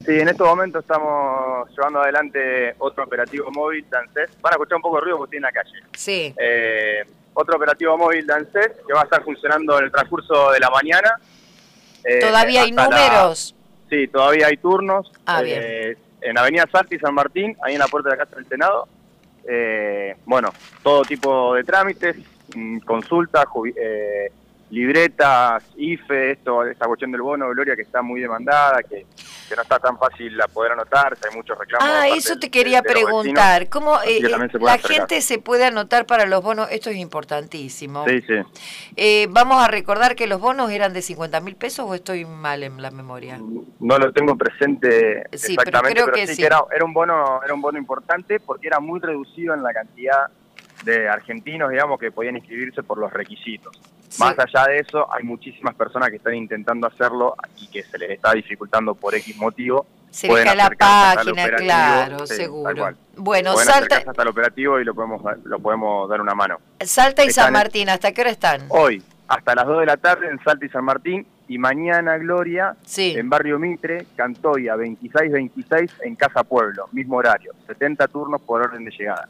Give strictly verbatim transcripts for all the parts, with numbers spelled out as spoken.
Sí, en estos momentos estamos llevando adelante otro operativo móvil de ANSES. Van a escuchar un poco de ruido porque estoy en la calle. Sí. Eh, otro operativo móvil de ANSES que va a estar funcionando en el transcurso de la mañana. Eh, ¿Todavía hay números? La... Sí, todavía hay turnos. Ah, eh, en Avenida Salta y San Martín, ahí en la puerta de la Casa del Senado. Eh, bueno, todo tipo de trámites, consultas, eh, libretas, I F E, esto, esta cuestión del bono, Gloria, que está muy demandada, que, que no está tan fácil la poder anotarse, hay muchos reclamos. Ah, eso te quería de, de preguntar, vecinos, ¿cómo eh, la acercar. gente se puede anotar para los bonos? Esto es importantísimo. Sí, sí. Eh, vamos a recordar que los bonos eran de cincuenta mil pesos, ¿o estoy mal en la memoria? No lo tengo presente sí, exactamente, pero, creo pero que sí, sí. que era, era un bono, era un bono importante porque era muy reducido en la cantidad de argentinos, digamos, que podían inscribirse por los requisitos. Sí. Más allá de eso, hay muchísimas personas que están intentando hacerlo y que se les está dificultando por X motivo. Se deja la página, claro, sí, seguro. Bueno, Pueden Salta hasta el operativo y lo podemos lo podemos dar una mano. Salta y están San Martín, ¿hasta qué hora están? Hoy, hasta las dos de la tarde en Salta y San Martín, y mañana, Gloria, sí. en Barrio Mitre, Cantoya, veintiséis veintiséis, en Casa Pueblo, mismo horario, setenta turnos por orden de llegada.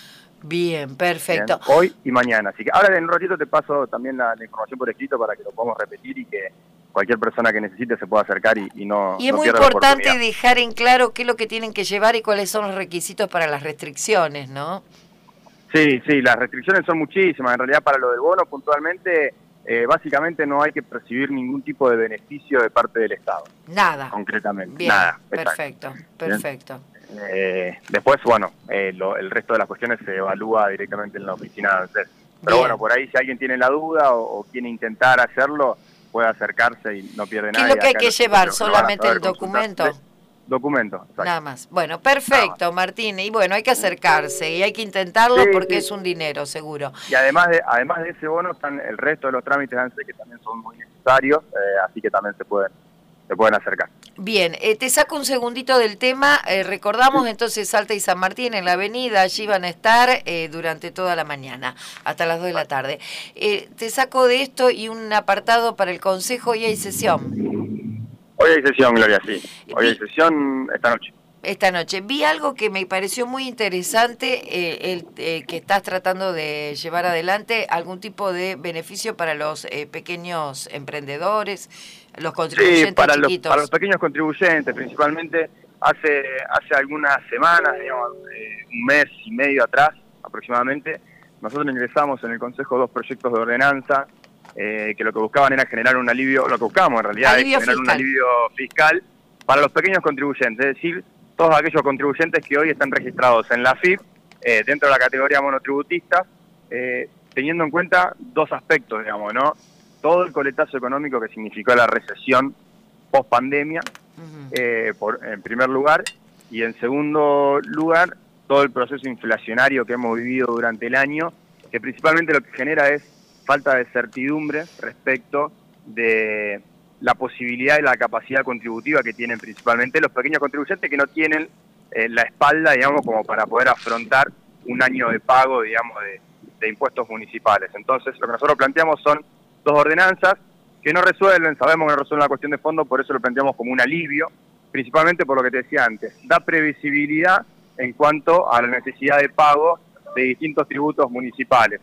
Bien, perfecto. Bien, hoy y mañana. Así que ahora en un ratito te paso también la, la información por escrito para que lo podamos repetir y que cualquier persona que necesite se pueda acercar y, y no Y es no muy importante dejar en claro qué es lo que tienen que llevar y cuáles son los requisitos para las restricciones, ¿no? Sí, sí, las restricciones son muchísimas. En realidad, para lo del bono, puntualmente, eh, básicamente no hay que percibir ningún tipo de beneficio de parte del Estado. Nada. Concretamente, Bien, nada. Perfecto, Exacto. perfecto. Eh, después, bueno, eh, lo, el resto de las cuestiones se evalúa directamente en la oficina de ANSES. Pero Bien. bueno, por ahí si alguien tiene la duda o, o quiere intentar hacerlo, puede acercarse y no pierde nada. ¿Qué es lo que hay que llevar? ¿Solamente el documento? De, documento, exacto. Nada más. Bueno, perfecto, Martín. Y bueno, hay que acercarse y hay que intentarlo sí, porque sí. es un dinero, seguro. Y además de además de ese bono están el resto de los trámites de ANSES que también son muy necesarios, eh, así que también se pueden se pueden acercar. Bien, eh, te saco un segundito del tema. Eh, recordamos entonces Salta y San Martín en la avenida, allí van a estar eh, durante toda la mañana, hasta las dos de la tarde. Eh, te saco de esto y un apartado para el Consejo, y hay sesión. Hoy hay sesión, Gloria, sí. Hoy hay sesión esta noche. Esta noche. Vi algo que me pareció muy interesante, eh, el eh, que estás tratando de llevar adelante, algún tipo de beneficio para los eh, pequeños emprendedores, los contribuyentes sí, para chiquitos. Los, para los pequeños contribuyentes, principalmente hace hace algunas semanas, digamos, eh, un mes y medio atrás aproximadamente, nosotros ingresamos en el Consejo dos proyectos de ordenanza eh, que lo que buscaban era generar un alivio, lo que buscábamos en realidad alivio es generar fiscal. un alivio fiscal para los pequeños contribuyentes, es decir, todos aquellos contribuyentes que hoy están registrados en la A F I P, eh, dentro de la categoría monotributistas, eh, teniendo en cuenta dos aspectos, digamos, ¿no? Todo el coletazo económico que significó la recesión post-pandemia, uh-huh. eh, por, en primer lugar, y en segundo lugar, todo el proceso inflacionario que hemos vivido durante el año, que principalmente lo que genera es falta de certidumbre respecto de la posibilidad y la capacidad contributiva que tienen principalmente los pequeños contribuyentes que no tienen eh, la espalda, digamos, como para poder afrontar un año de pago, digamos, de, de impuestos municipales. Entonces, lo que nosotros planteamos son dos ordenanzas que no resuelven, sabemos que no resuelven la cuestión de fondo, por eso lo planteamos como un alivio, principalmente por lo que te decía antes, da previsibilidad en cuanto a la necesidad de pago de distintos tributos municipales.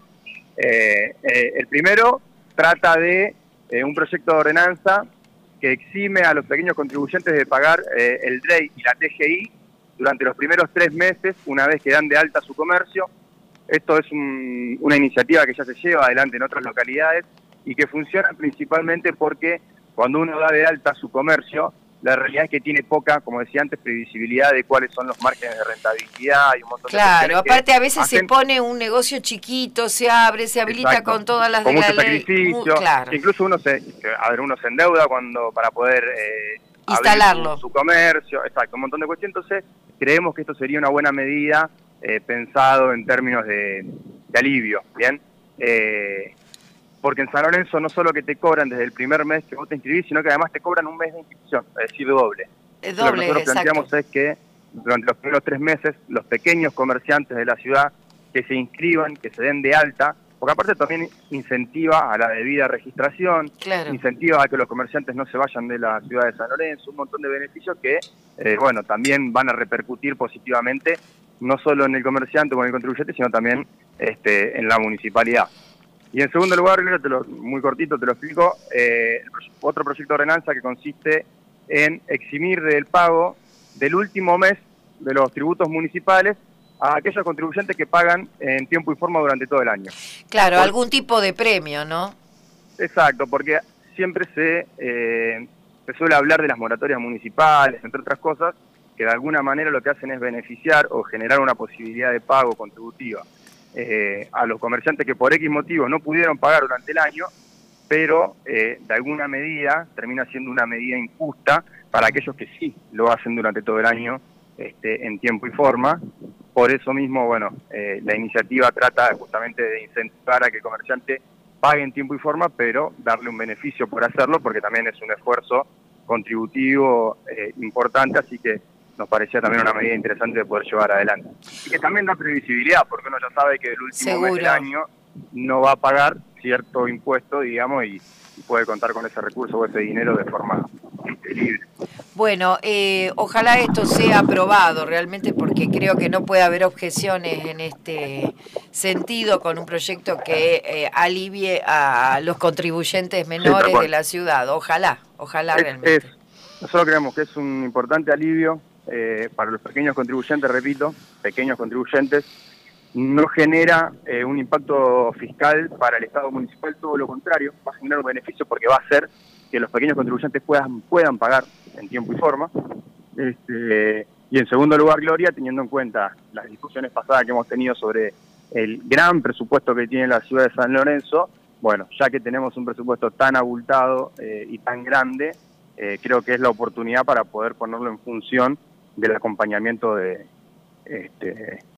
Eh, eh, el primero trata de Eh, un proyecto de ordenanza que exime a los pequeños contribuyentes de pagar eh, el D R E I y la T G I durante los primeros tres meses, una vez que dan de alta su comercio. Esto es un, una iniciativa que ya se lleva adelante en otras localidades y que funciona principalmente porque cuando uno da de alta su comercio, la realidad es que tiene poca, como decía antes, previsibilidad de cuáles son los márgenes de rentabilidad y un montón claro, de Claro, aparte a veces hacen... se pone un negocio chiquito, se abre, se habilita Exacto. con todas las con de mucho la ley. sacrificio, claro. incluso uno se, a ver, uno se endeuda cuando para poder eh, instalarlo. Su, su comercio, exacto, un montón de cuestiones. Entonces, creemos que esto sería una buena medida eh, pensado en términos de, de alivio, ¿bien? Eh, porque en San Lorenzo no solo que te cobran desde el primer mes que vos te inscribís, sino que además te cobran un mes de inscripción, es decir, doble. Es doble, Lo que nosotros exacto. planteamos es que durante los primeros tres meses, los pequeños comerciantes de la ciudad que se inscriban, que se den de alta, porque aparte también incentiva a la debida registración, claro. incentiva a que los comerciantes no se vayan de la ciudad de San Lorenzo, un montón de beneficios que, eh, bueno, también van a repercutir positivamente, no solo en el comerciante o en el contribuyente, sino también este, en la municipalidad. Y en segundo lugar, te lo, muy cortito te lo explico, eh, otro proyecto de ordenanza que consiste en eximir del pago del último mes de los tributos municipales a aquellos contribuyentes que pagan en tiempo y forma durante todo el año. Claro, Por, algún tipo de premio, ¿no? Exacto, porque siempre se, eh, se suele hablar de las moratorias municipales, entre otras cosas, que de alguna manera lo que hacen es beneficiar o generar una posibilidad de pago contributiva eh, a los comerciantes que por X motivos no pudieron pagar durante el año, pero eh, de alguna medida termina siendo una medida injusta para aquellos que sí lo hacen durante todo el año este, en tiempo y forma. Por eso mismo, bueno, eh, la iniciativa trata justamente de incentivar a que el comerciante pague en tiempo y forma, pero darle un beneficio por hacerlo, porque también es un esfuerzo contributivo eh, importante, así que nos parecía también una medida interesante de poder llevar adelante. Y que también da previsibilidad, porque uno ya sabe que el último Seguro. mes del año no va a pagar cierto impuesto, digamos, y, y puede contar con ese recurso o ese dinero de forma libre. Bueno, eh, ojalá esto sea aprobado realmente, porque creo que no puede haber objeciones en este sentido con un proyecto que eh, alivie a los contribuyentes menores Sí, de la ciudad. Ojalá, ojalá es, realmente. es, nosotros creemos que es un importante alivio eh, para los pequeños contribuyentes, repito, pequeños contribuyentes. No genera eh, un impacto fiscal para el Estado municipal, todo lo contrario, va a generar un beneficio porque va a hacer que los pequeños contribuyentes puedan, puedan pagar en tiempo y forma. Este, y en segundo lugar, Gloria, teniendo en cuenta las discusiones pasadas que hemos tenido sobre el gran presupuesto que tiene la ciudad de San Lorenzo, bueno, ya que tenemos un presupuesto tan abultado eh, y tan grande, eh, creo que es la oportunidad para poder ponerlo en función del acompañamiento de... Este,